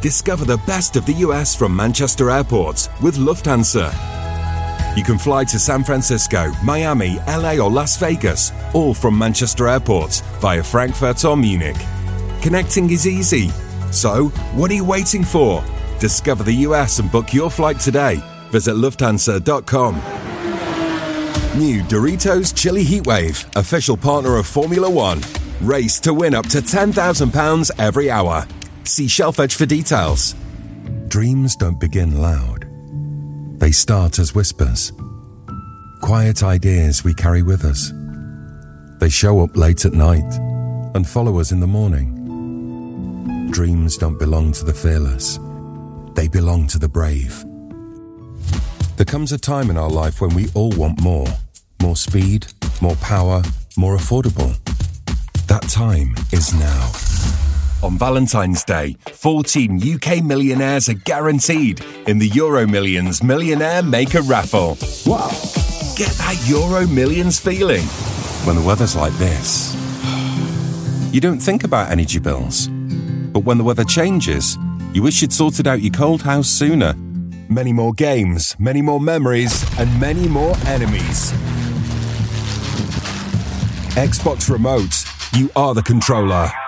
Discover the best of the US from Manchester airports with Lufthansa. You can fly to San Francisco, Miami, LA or Las Vegas, all from Manchester airports via Frankfurt or Munich. Connecting is easy. So, what are you waiting for? Discover the US and book your flight today. Visit Lufthansa.com. New Doritos Chili Heatwave, official partner of Formula One. Race to win up to £10,000 every hour. See Shelf Edge for details. Dreams don't begin loud. They start as whispers. Quiet ideas we carry with us. They show up late at night and follow us in the morning. Dreams don't belong to the fearless. They belong to the brave. There comes a time in our life when we all want more. More speed, more power, more affordable. That time is now. On Valentine's Day, 14 UK millionaires are guaranteed in the Euro Millions Millionaire Maker Raffle. Wow. Get that Euro Millions feeling when the weather's like this. You don't think about energy bills. But when the weather changes, you wish you'd sorted out your cold house sooner. Many more games, many more memories, and many more enemies. Xbox Remote, you are the controller.